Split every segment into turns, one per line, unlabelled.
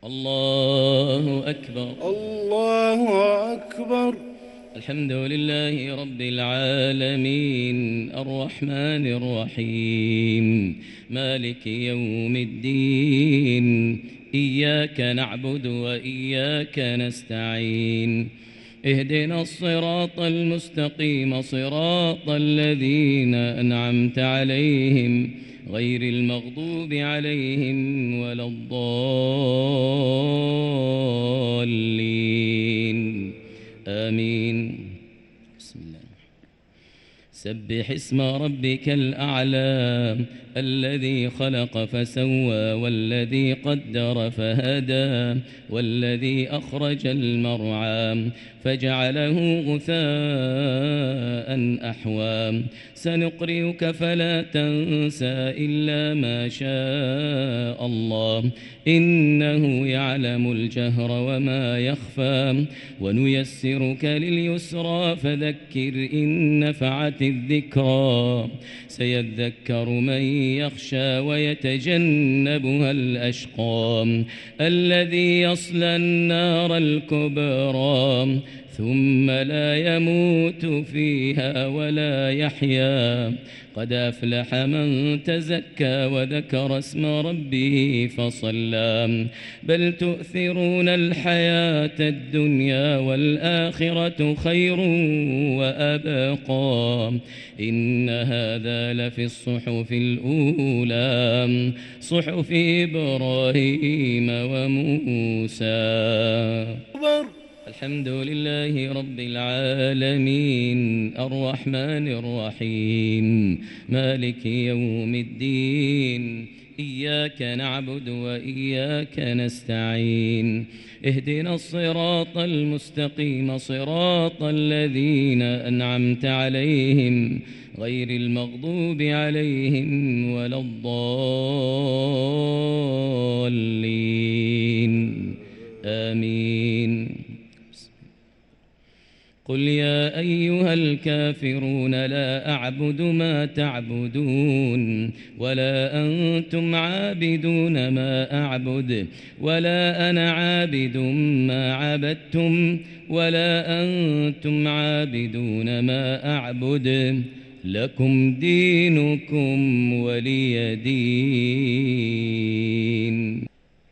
الله أكبر.
الله أكبر.
الحمد لله رب العالمين الرحمن الرحيم مالك يوم الدين إياك نعبد وإياك نستعين اهدنا الصراط المستقيم صراط الذين أنعمت عليهم غير المغضوب عليهم ولا الضالين آمين. بسم الله. سبح اسم ربك الأعلى الذي خلق فسوى والذي قدر فهدى والذي أخرج المرعى فجعله غثاء أحوى سنقرئك فلا تنسى إلا ما شاء الله إنه يعلم الجهر وما يخفى ونيسرك لليسرى فذكر إن نفعت الذكرى سيذكر من يخشى ويتجنبها الأشقى الذي يصلى النار الكبرى ثم لا يموت فيها ولا يحيا قد أفلح من تزكى وذكر اسم ربه فصلى بل تؤثرون الحياة الدنيا والآخرة خير وأبقى إن هذا لفي الصحف الأولى صحف إبراهيم وموسى. الحمد لله رب العالمين الرحمن الرحيم مالك يوم الدين إياك نعبد وإياك نستعين اهدنا الصراط المستقيم صراط الذين أنعمت عليهم غير المغضوب عليهم ولا الضالين آمين. قل يا أيها الكافرون لا أعبد ما تعبدون ولا أنتم عابدون ما أعبد ولا أنا عابد ما عبدتم ولا أنتم عابدون ما أعبد لكم دينكم ولي دين.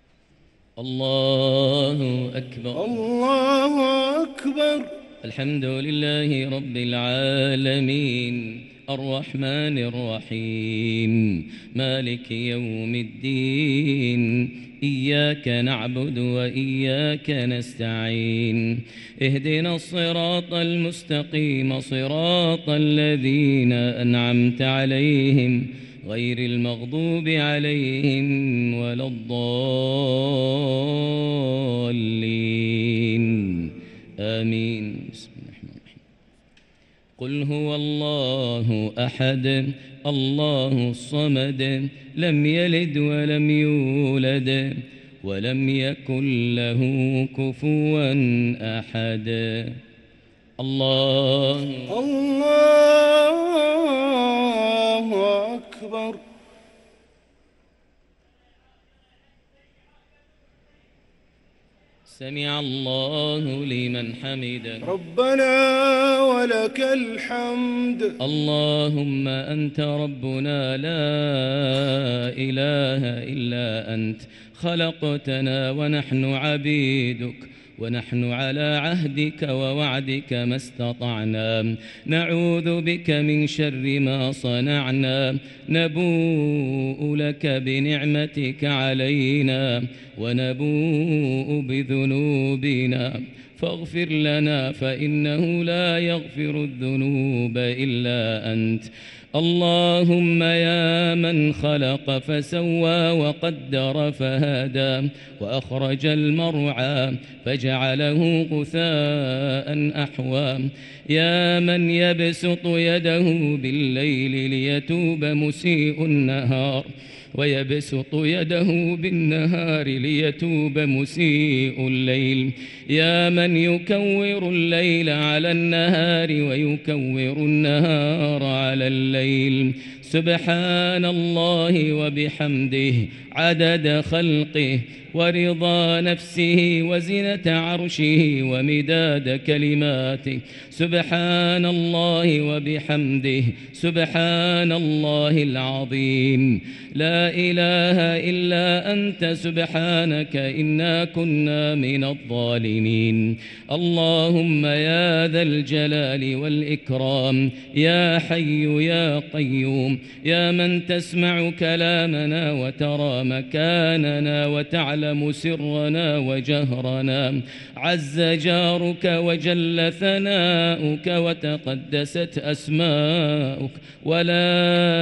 الله أكبر.
الله أكبر.
الحمد لله رب العالمين الرحمن الرحيم مالك يوم الدين إياك نعبد وإياك نستعين اهدنا الصراط المستقيم صراط الذين أنعمت عليهم غير المغضوب عليهم ولا الضالين آمين. بسم الله الرحمن الرحيم. قل هو الله أحد الله الصمد لم يلد ولم يولد ولم يكن له كفوا أحد. الله
أكبر.
سمع الله لمن حمده
ربنا ولك الحمد.
اللهم أنت ربنا لا إله إلا أنت خلقتنا ونحن عبيدك ونحن على عهدك ووعدك ما استطعنا نعوذ بك من شر ما صنعنا نبوء لك بنعمتك علينا ونبوء بذنوبنا فاغفر لنا فإنه لا يغفر الذنوب إلا أنت. اللهم يا من خلق فسوى وقدر فهدى وأخرج المرعى فجعله غثاء أحوى يا من يبسط يده بالليل ليتوب مسيء النهار ويبسط يده بالنهار ليتوب مسيء الليل يا من يكور الليل على النهار ويكور النهار على الليل سبحان الله وبحمده عدد خلقه ورضا نفسه وزنة عرشه ومداد كلماته. سبحان الله وبحمده سبحان الله العظيم. لا إله إلا أنت سبحانك إنا كنا من الظالمين. اللهم يا ذا الجلال والإكرام يا حي يا قيوم يا من تسمع كلامنا وترى مكاننا وتعلم سرنا وجهرنا، عز جارك وجل ثناؤك وتقدست أسماؤك ولا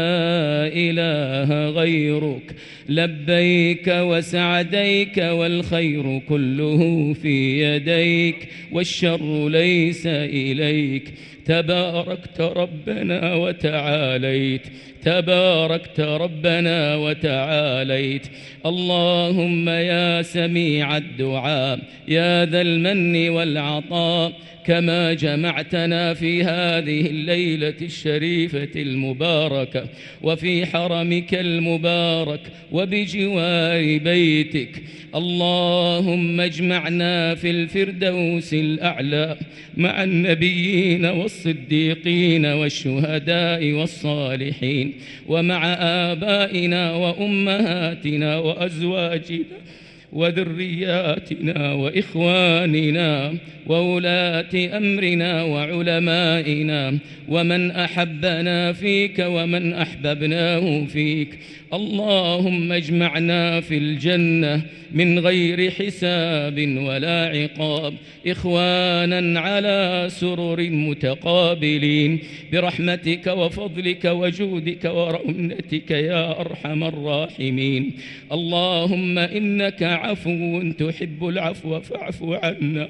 إله غيرك. لبيك وسعديك والخير كله في يديك والشر ليس إليك. تباركت ربنا وتعاليت، تباركت ربنا وتعاليت. اللهم يا سميع الدعاء يا ذا المن والعطاء، كما جمعتنا في هذه الليلة الشريفة المباركة وفي حرمك المبارك وبجوار بيتك، اللهم اجمعنا في الفردوس الأعلى مع النبيين والصديقين والشهداء والصالحين، ومع آبائنا وأمهاتنا وأزواجنا وذرياتنا وإخواننا وولاة أمرنا وعلمائنا ومن أحبنا فيك ومن أحببناه فيك. اللهم اجمعنا في الجنة من غير حساب ولا عقاب، إخوانا على سرر متقابلين برحمتك وفضلك وجودك ورحمتك يا أرحم الراحمين. اللهم إنك عفو تحب العفو فاعف عنا.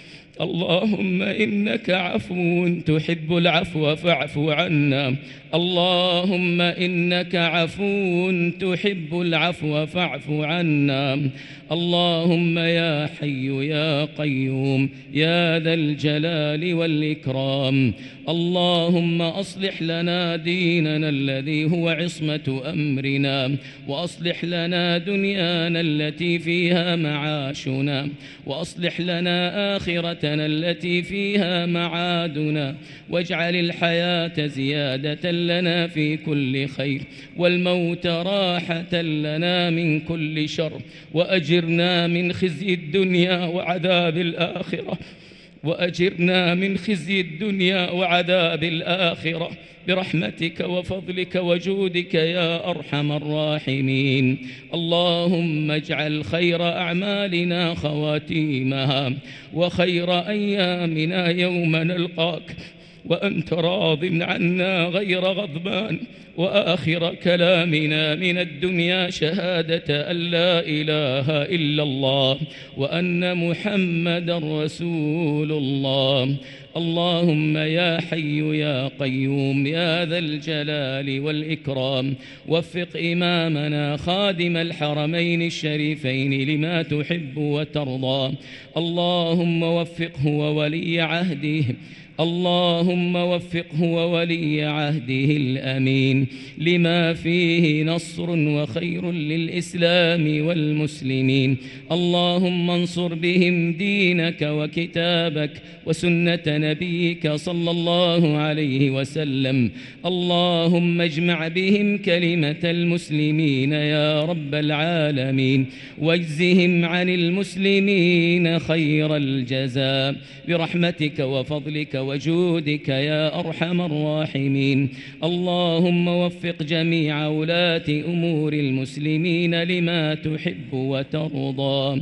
اللهم إنك عفو تحب العفو فاعف عنا. اللهم إنك عفو تحب العفو فاعف عنا. اللهم يا حي يا قيوم يا ذا الجلال والإكرام، اللهم أصلح لنا ديننا الذي هو عصمة أمرنا، وأصلح لنا دنيانا التي فيها معاشنا، وأصلح لنا آخرتنا التي فيها معادنا، واجعل الحياة زيادة لنا في كل خير والموت راحة لنا من كل شر، وأجرنا من خزي الدنيا وعذاب الآخرة، وأجرنا من خزي الدنيا وعذاب الآخرة برحمتك وفضلك وجودك يا أرحم الراحمين. اللهم اجعل خير أعمالنا خواتيمها، وخير أيامنا يوم نلقاك وأنت راض عنا غير غضبان، وآخر كلامنا من الدنيا شهادة أن لا إله إلا الله وأن محمدا رسول الله. اللهم يا حي يا قيوم يا ذا الجلال والإكرام، وفق إمامنا خادم الحرمين الشريفين لما تحب وترضى. اللهم وفقه وولي عهده، اللهم وفقه وولي عهده الأمين لما فيه نصر وخير للإسلام والمسلمين. اللهم انصر بهم دينك وكتابك وسنة نبيك صلى الله عليه وسلم. اللهم اجمع بهم كلمة المسلمين يا رب العالمين، واجزهم عن المسلمين خير الجزاء برحمتك وفضلك وجودك يا أرحم الراحمين. اللهم وفق جميع ولاة أمور المسلمين لما تحب وترضى.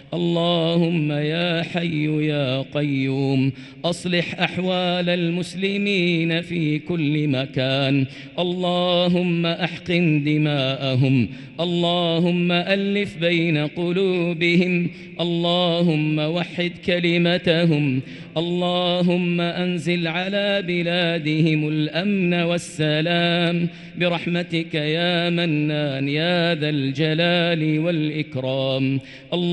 اللهم يا حي يا قيوم أصلح أحوال المسلمين في كل مكان. اللهم أحقن دماءهم، اللهم ألف بين قلوبهم، اللهم وحد كلمتهم. اللهم أنزل على بلادهم الأمن والسلام برحمتك يا منان يا ذا الجلال والإكرام. اللهم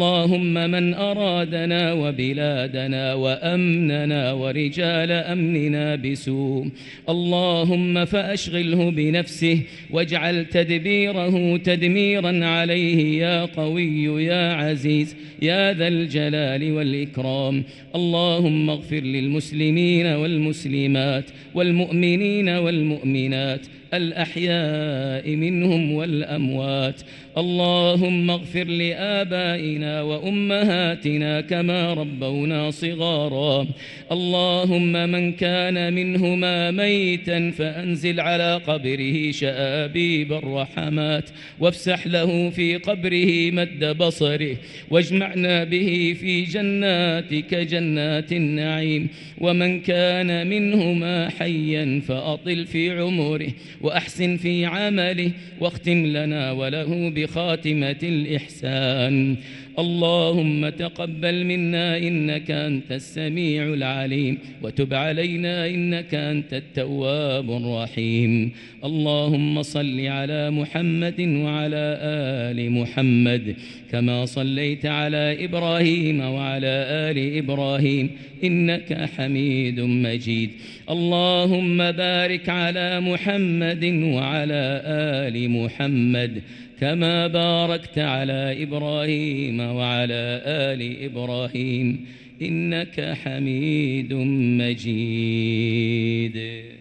اللهم من أرادنا وبلادنا وأمننا ورجال أمننا بسوء اللهم فأشغله بنفسه واجعل تدبيره تدميرا عليه يا قوي يا عزيز يا ذا الجلال والإكرام. اللهم اغفر للمسلمين والمسلمات والمؤمنين والمؤمنات الأحياء منهم والأموات. اللهم اغفر لآبائنا وأمهاتنا كما ربونا صغارا. اللهم من كان منهما ميتا فأنزل على قبره شآبيب الرحمات وافسح له في قبره مد بصره واجمعنا به في جناتك جنات النعيم. ومن كان منهما حيا فأطل في عمره وأحسن في عمله واختم لنا وله بخاتمة الإحسان. اللهم تقبل منا إنك أنت السميع العليم وتب علينا إنك أنت التواب الرحيم. اللهم صل على محمد وعلى آل محمد كما صليت على إبراهيم وعلى آل إبراهيم إنك حميد مجيد. اللهم بارك على محمد وعلى آل محمد كما باركت على إبراهيم وعلى آل إبراهيم إنك حميد مجيد.